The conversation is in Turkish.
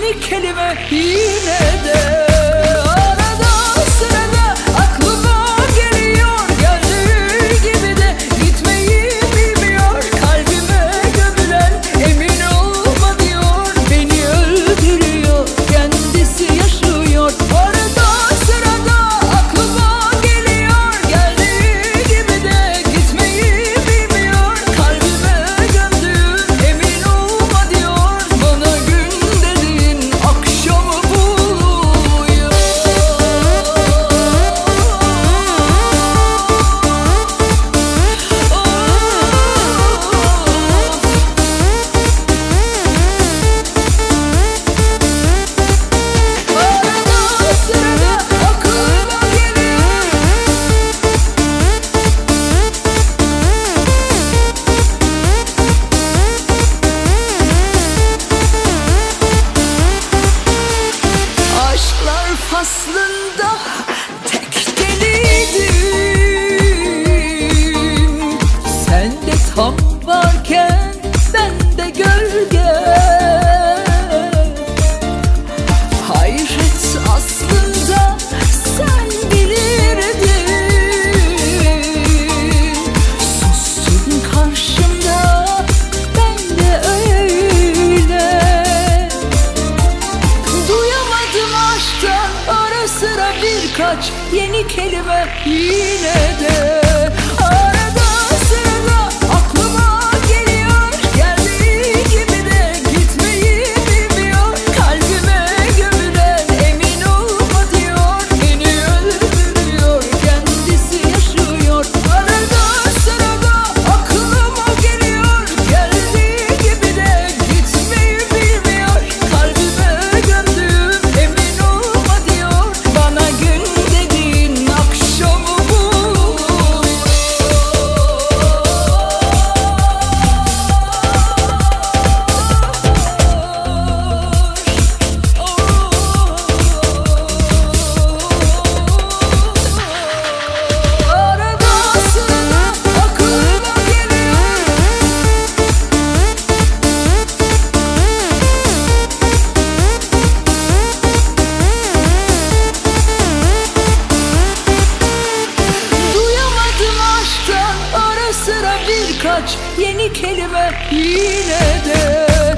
yeni kelime yine de. Arada sırada aklıma geliyor, geldiği gibi de gitmeyi bilmiyor. Kalbime gömülen emin olma diyor, beni öldürüyor, kendisi yaşıyor. Arada sırada aklıma geliyor, geldiği gibi de gitmeyi bilmiyor. Kalbime gömdüğün emin olma diyor, bana gün dediğin akşamı buluyor. Arada sırada aklıma geliyor. Aşklar faslında tek deliydim. Sen de tam varken ben de gölge. Hayret aslında sen bilirdin. Sustun karşımda, ben de öyle. Duyamadım aşktan ara sıra birkaç yeni kelime yine de. Arada sırada aklıma geliyor, geldiği gibi de gitmeyi bilmiyor. Kalbime gömülen emin olma diyor, beni öldürüyor, kendisi yaşıyor. Arada sırada aklıma geliyor, geldiği gibi de gitmeyi bilmiyor. Kalbime gömdüğüm emin olma diyor, bana gün dediğin akşamı buluyor. Arada sırada aklıma geliyor. Duyamadım aşktan ara sıra birkaç yeni kelime yine de.